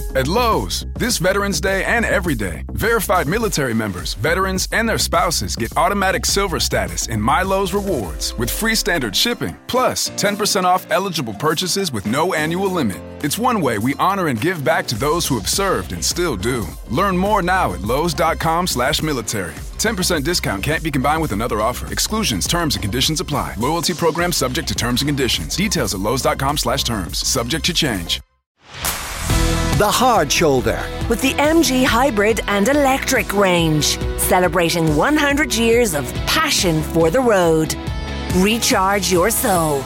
At Lowe's, this Veterans Day and every day, verified military members, veterans, and their spouses get automatic silver status in My Lowe's Rewards with free standard shipping, plus 10% off eligible purchases with no annual limit. It's one way we honor and give back to those who have served and still do. Learn more now at lowes.com/military. 10% discount can't be combined with another offer. Exclusions, terms, and conditions apply. Loyalty program subject to terms and conditions. Details at lowes.com/terms. Subject to change. The Hard Shoulder. With the MG Hybrid and Electric range. Celebrating 100 years of passion for the road. Recharge your soul.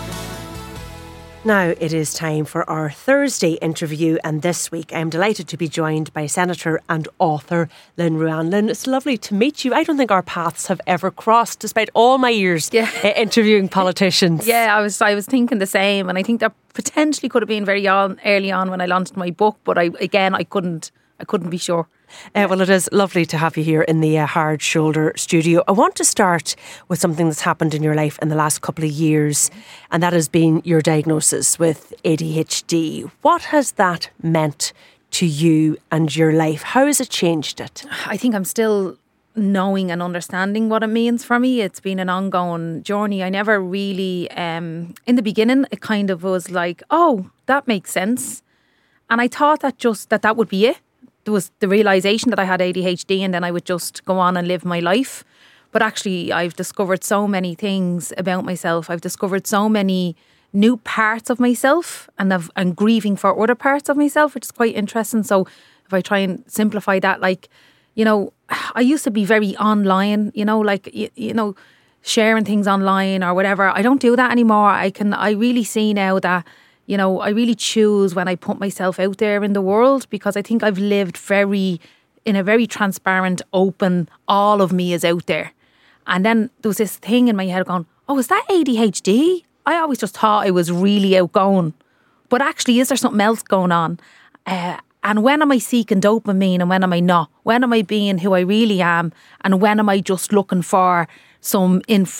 Now it is time for our Thursday interview, and this week I'm delighted to be joined by Senator and author Lynn Ruane. Lynn, it's lovely to meet you. I don't think our paths have ever crossed, despite all my years interviewing politicians. Yeah, I was thinking the same, and I think that potentially could have been very early on when I launched my book, but I couldn't be sure. Well, it is lovely to have you here in the Hard Shoulder studio. I want to start with something that's happened in your life in the last couple of years, and that has been your diagnosis with ADHD. What has that meant to you and your life? How has it changed it? I think I'm still knowing and understanding what it means for me. It's been an ongoing journey. I never really, in the beginning, it kind of was like, oh, that makes sense. And I thought that would be it. There was the realisation that I had ADHD, and then I would just go on and live my life. But actually, I've discovered so many things about myself. I've discovered so many new parts of myself, and I'm grieving for other parts of myself, which is quite interesting. So if I try and simplify that, like, you know, I used to be very online, you know, like, you know, sharing things online or whatever. I don't do that anymore. I really see now that, you know, I really choose when I put myself out there in the world, because I think I've lived in a very transparent, open, all of me is out there. And then there was this thing in my head going, oh, is that ADHD? I always just thought I was really outgoing. But actually, is there something else going on? And when am I seeking dopamine and when am I not? When am I being who I really am? And when am I just looking for some,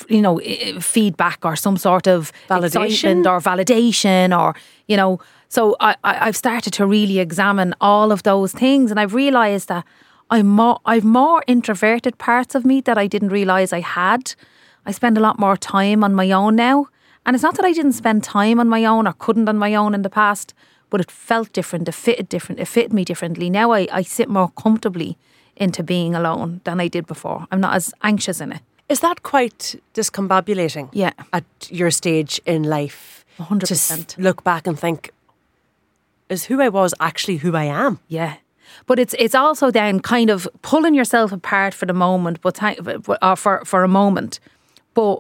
feedback or some sort of excitement or validation or, you know. So I've started to really examine all of those things, and I've realised that I've more introverted parts of me that I didn't realise I had. I spend a lot more time on my own now. And it's not that I didn't spend time on my own or couldn't on my own in the past, but it felt different, it fitted me differently. Now I sit more comfortably into being alone than I did before. I'm not as anxious in it. Is that quite discombobulating? Yeah. At your stage in life? 100%. To look back and think, is who I was actually who I am? Yeah. But it's also then kind of pulling yourself apart for the moment, but for a moment. But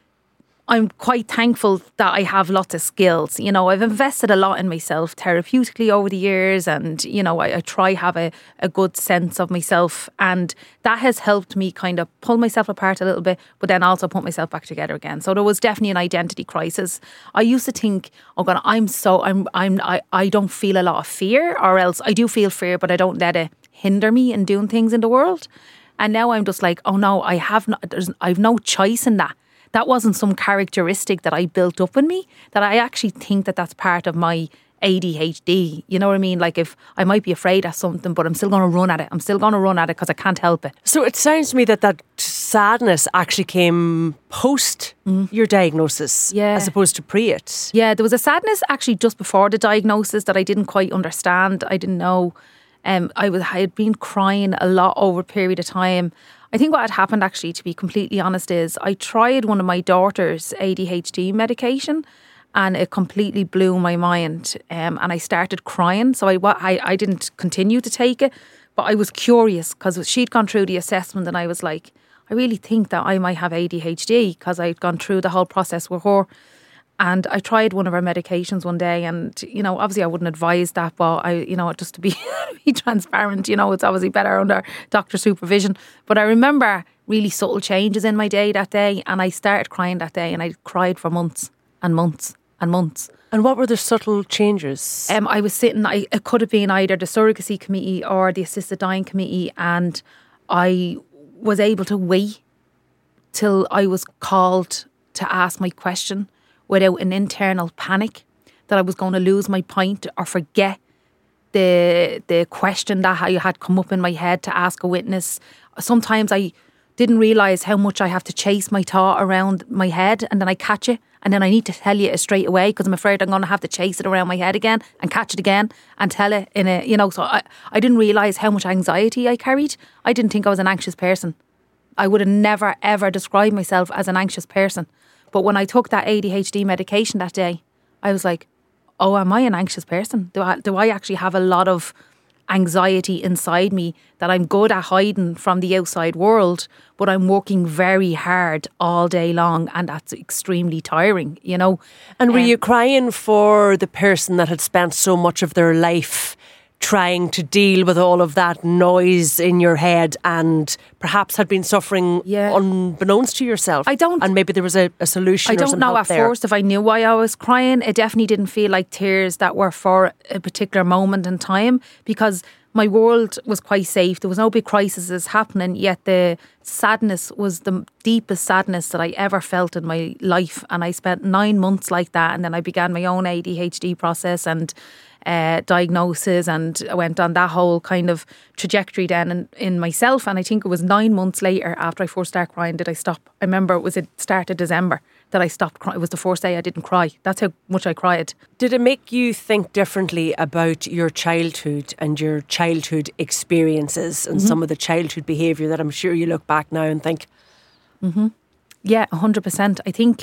I'm quite thankful that I have lots of skills. You know, I've invested a lot in myself therapeutically over the years, and, you know, I try have a good sense of myself, and that has helped me kind of pull myself apart a little bit, but then also put myself back together again. So there was definitely an identity crisis. I used to think, oh God, I don't feel a lot of fear, or else I do feel fear, but I don't let it hinder me in doing things in the world. And now I'm just like, oh no, I've no choice in that. That wasn't some characteristic that I built up in me, that I actually think that that's part of my ADHD. You know what I mean? Like, if I might be afraid of something, but I'm still going to run at it. I'm still going to run at it because I can't help it. So it sounds to me that sadness actually came post your diagnosis, as opposed to pre it. Yeah, there was a sadness actually just before the diagnosis that I didn't quite understand. I didn't know. I had been crying a lot over a period of time. I think what had happened, actually, to be completely honest, is I tried one of my daughter's ADHD medication, and it completely blew my mind. And I started crying. So I didn't continue to take it, but I was curious because she'd gone through the assessment, and I was like, I really think that I might have ADHD, because I'd gone through the whole process with her. And I tried one of her medications one day, and, you know, obviously I wouldn't advise that, but just to be transparent, you know, it's obviously better under doctor supervision. But I remember really subtle changes in my day that day, and I started crying that day, and I cried for months and months and months. And what were the subtle changes? I was sitting, it could have been either the surrogacy committee or the assisted dying committee, and I was able to wait till I was called to ask my question, without an internal panic that I was going to lose my point or forget the question that I had come up in my head to ask a witness. Sometimes I didn't realise how much I have to chase my thought around my head, and then I catch it, and then I need to tell you it straight away because I'm afraid I'm going to have to chase it around my head again and catch it again and tell it in a, so I didn't realise how much anxiety I carried. I didn't think I was an anxious person. I would have never ever described myself as an anxious person. But when I took that ADHD medication that day, I was like, oh, am I an anxious person? Do I actually have a lot of anxiety inside me that I'm good at hiding from the outside world, but I'm working very hard all day long, and that's extremely tiring, And were you crying for the person that had spent so much of their life trying to deal with all of that noise in your head and perhaps had been suffering unbeknownst to yourself? And maybe there was a solution. I don't know at first if I knew why I was crying. It definitely didn't feel like tears that were for a particular moment in time, because my world was quite safe. There was no big crises happening, yet the sadness was the deepest sadness that I ever felt in my life. And I spent 9 months like that, and then I began my own ADHD process and diagnosis, and I went on that whole kind of trajectory then in myself. And I think it was 9 months later, after I first started crying, did I stop. I remember it was the start of December that I stopped crying. It was the first day I didn't cry. That's how much I cried. Did it make you think differently about your childhood and your childhood experiences and some of the childhood behaviour that I'm sure you look back now and think? Yeah, 100%.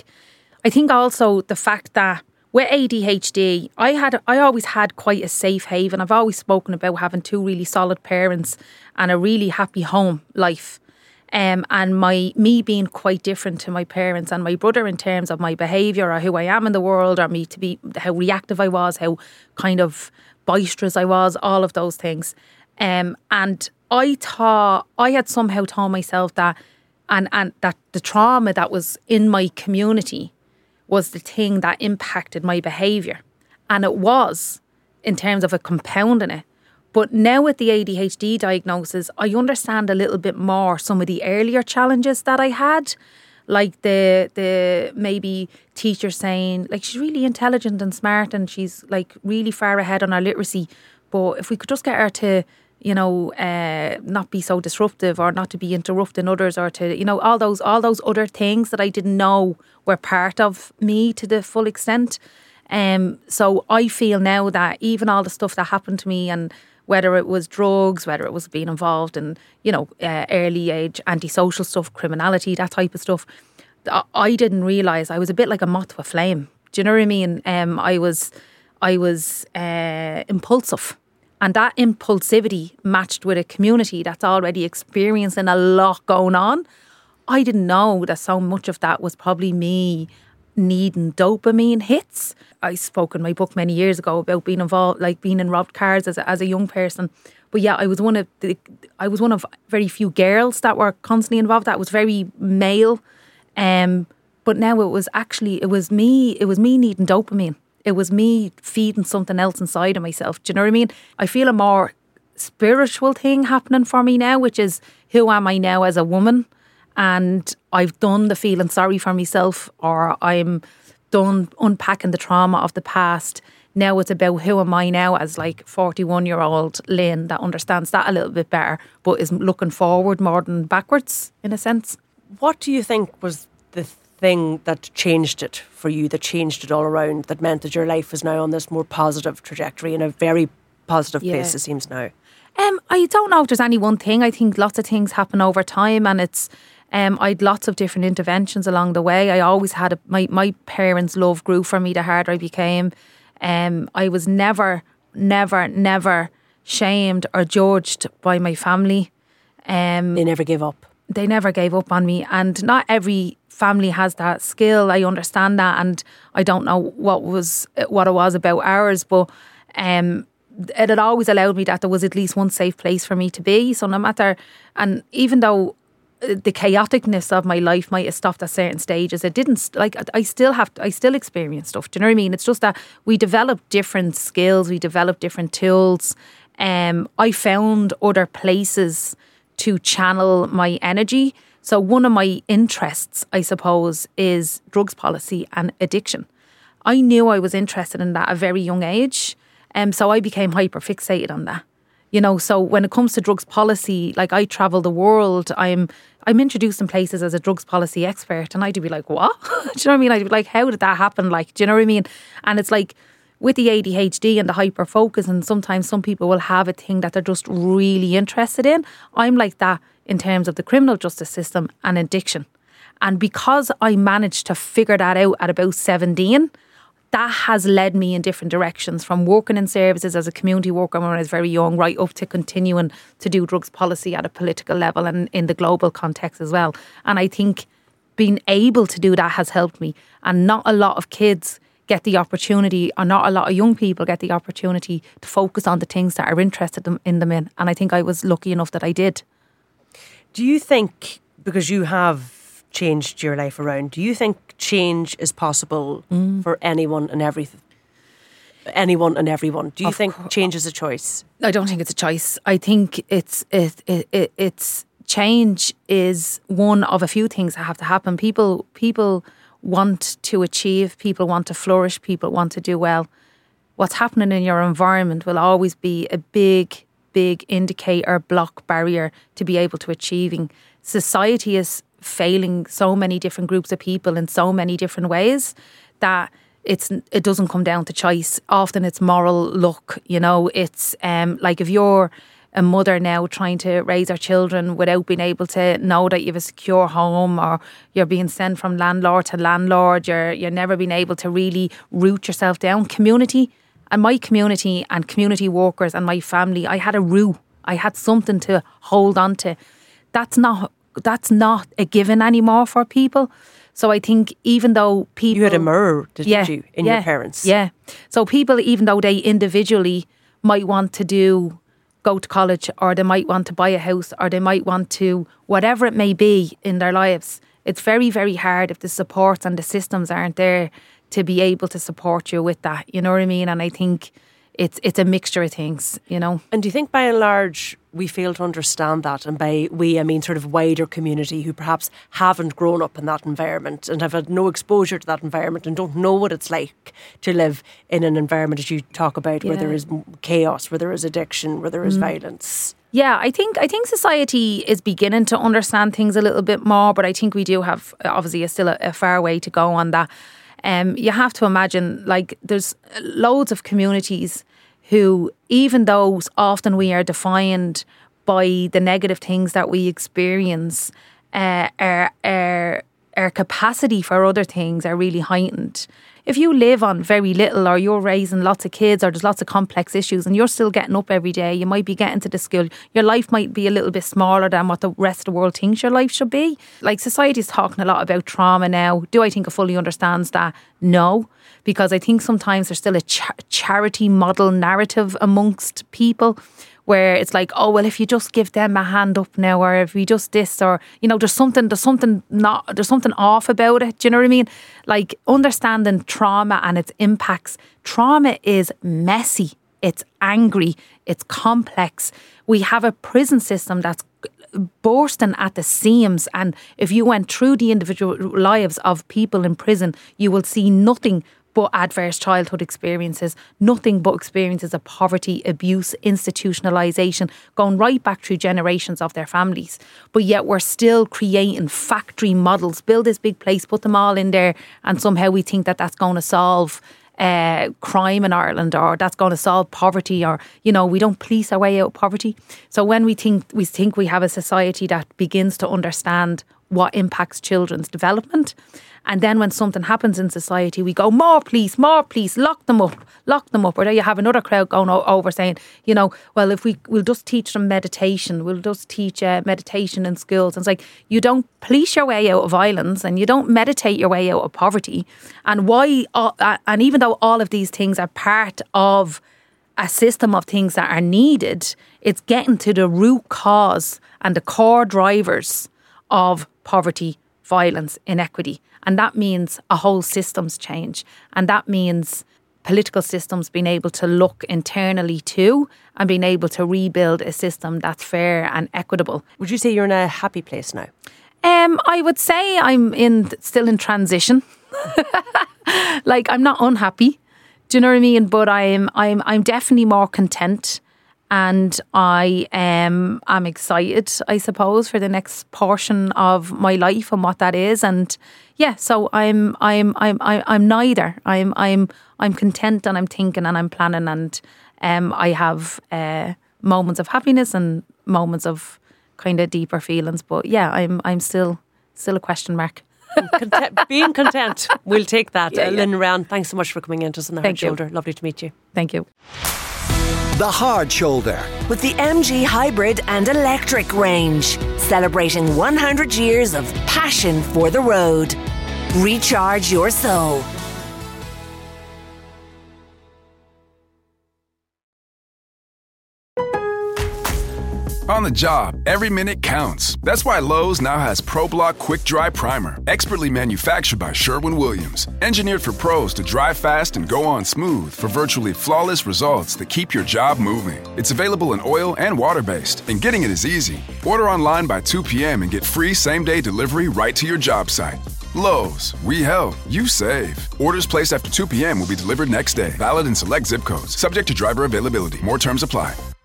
I think also the fact that with ADHD, I always had quite a safe haven. I've always spoken about having 2 really solid parents and a really happy home life. And me being quite different to my parents and my brother in terms of my behaviour or who I am in the world, or me to be how reactive I was, how kind of boisterous I was, all of those things. And I had somehow taught myself that and that the trauma that was in my community was the thing that impacted my behaviour. And it was, in terms of a compounding it. But now with the ADHD diagnosis, I understand a little bit more some of the earlier challenges that I had. Like the maybe teacher saying, like, she's really intelligent and smart and she's like really far ahead on her literacy. But if we could just get her to, not be so disruptive or not to be interrupting others or to, all those other things that I didn't know were part of me to the full extent. So I feel now that even all the stuff that happened to me, and whether it was drugs, whether it was being involved in, early age antisocial stuff, criminality, that type of stuff, I didn't realise I was a bit like a moth to a flame. Do you know what I mean? I was impulsive. And that impulsivity matched with a community that's already experiencing a lot going on. I didn't know that so much of that was probably me needing dopamine hits. I spoke in my book many years ago about being involved, like being in robbed cars as a young person. But yeah, I was one of very few girls that were constantly involved. That was very male. But now it was me needing dopamine. It was me feeding something else inside of myself. Do you know what I mean? I feel a more spiritual thing happening for me now, which is, who am I now as a woman? And I've done the feeling sorry for myself, or I'm done unpacking the trauma of the past. Now it's about, who am I now as like 41-year-old Lynn that understands that a little bit better, but is looking forward more than backwards, in a sense. What do you think was the thing that changed it for you, that changed it all around, that meant that your life is now on this more positive trajectory, in a very positive place, it seems now? I don't know if there's any one thing. I think lots of things happen over time, and it's I had lots of different interventions along the way. I always had my parents' love grew for me the harder I became. I was never shamed or judged by my family. They never gave up. They never gave up on me, and not every family has that skill. I understand that, and I don't know what it was about ours, but it had always allowed me that there was at least one safe place for me to be. So no matter, and even though the chaoticness of my life might have stopped at certain stages, it didn't. Like, I still experience stuff. Do you know what I mean? It's just that we develop different skills, we develop different tools. I found other places to channel my energy. So one of my interests, I suppose, is drugs policy and addiction. I knew I was interested in that at a very young age. So I became hyper fixated on that. You know, so when it comes to drugs policy, like I travel the world, I'm introduced in places as a drugs policy expert, and I'd be like, what? Do you know what I mean? I'd be like, how did that happen? Like, do you know what I mean? And it's like with the ADHD and the hyper focus, and sometimes some people will have a thing that they're just really interested in. I'm like that in terms of the criminal justice system and addiction. And because I managed to figure that out at about 17, that has led me in different directions, from working in services as a community worker when I was very young, right up to continuing to do drugs policy at a political level and in the global context as well. And I think being able to do that has helped me. And not a lot of kids get the opportunity, or not a lot of young people get the opportunity to focus on the things that are interested in them in. And I think I was lucky enough that I did. Do you think, because you have changed your life around, do you think change is possible for anyone and everything? Anyone and everyone? Do you think change is a choice? I don't think it's a choice. I think it's change is one of a few things that have to happen. People want to achieve, people want to flourish, people want to do well. What's happening in your environment will always be a big indicator, block, barrier to be able to achieving. Society is failing so many different groups of people in so many different ways that it doesn't come down to choice. Often it's moral luck, you know. It's like if you're a mother now trying to raise her children without being able to know that you have a secure home, or you're being sent from landlord to landlord, you're never being able to really root yourself down. Community, and my community and community workers and my family, I had a root. I had something to hold on to. That's not a given anymore for people. So I think even though people... You had a mirror, didn't you, in your parents? Yeah. So people, even though they individually might want to go to college, or they might want to buy a house, or they might want to, whatever it may be in their lives, it's very, very hard if the supports and the systems aren't there to be able to support you with that. You know what I mean? And I think it's a mixture of things, you know. And do you think by and large we fail to understand that? And by we, I mean sort of wider community who perhaps haven't grown up in that environment and have had no exposure to that environment and don't know what it's like to live in an environment, as you talk about, where there is chaos, where there is addiction, where there is violence. Yeah, I think society is beginning to understand things a little bit more, but I think we do have obviously still a far way to go on that. You have to imagine, like, there's loads of communities who, even though often we are defined by the negative things that we experience, our capacity for other things are really heightened. If you live on very little, or you're raising lots of kids, or there's lots of complex issues, and you're still getting up every day, you might be getting to the school, your life might be a little bit smaller than what the rest of the world thinks your life should be. Like, society is talking a lot about trauma now. Do I think it fully understands that? No, because I think sometimes there's still a charity model narrative amongst people, where it's like, oh, well, if you just give them a hand up now, or if we just this, or, you know, there's something off about it. Do you know what I mean? Like, understanding trauma and its impacts. Trauma is messy. It's angry. It's complex. We have a prison system that's bursting at the seams, and if you went through the individual lives of people in prison, you will see nothing but adverse childhood experiences, nothing but experiences of poverty, abuse, institutionalisation, going right back through generations of their families. But yet we're still creating factory models, build this big place, put them all in there, and somehow we think that that's going to solve crime in Ireland, or that's going to solve poverty, or, you know, we don't police our way out of poverty. So when we think we have a society that begins to understand what impacts children's development, and then when something happens in society, we go, more police, lock them up. Or there you have another crowd going over saying, you know, well, if we'll just teach them meditation, we'll just teach meditation in schools. And it's like, you don't police your way out of violence, and you don't meditate your way out of poverty. And why? And even though all of these things are part of a system of things that are needed, it's getting to the root cause and the core drivers of poverty, violence, inequity. And that means a whole systems change. And that means political systems being able to look internally too, and being able to rebuild a system that's fair and equitable. Would you say you're in a happy place now? I would say I'm still in transition. Like, I'm not unhappy. Do you know what I mean? But I'm definitely more content, and I'm excited, I suppose, for the next portion of my life and what that is. And yeah, so I'm neither. I'm content, and I'm thinking, and I'm planning, and I have moments of happiness and moments of kind of deeper feelings. But yeah, I'm still a question mark. Being content, we'll take that. Yeah. Lynn Ryan, thanks so much for coming in to us on The Hard Shoulder. Lovely to meet you. Thank you. The Hard Shoulder. With the MG Hybrid and Electric range, celebrating 100 years of passion for the road. Recharge your soul. On the job, every minute counts. That's why Lowe's now has ProBlock Quick Dry Primer, expertly manufactured by Sherwin-Williams. Engineered for pros to dry fast and go on smooth for virtually flawless results that keep your job moving. It's available in oil and water-based, and getting it is easy. Order online by 2 p.m. and get free same-day delivery right to your job site. Lowe's, we help, you save. Orders placed after 2 p.m. will be delivered next day. Valid in select zip codes. Subject to driver availability. More terms apply.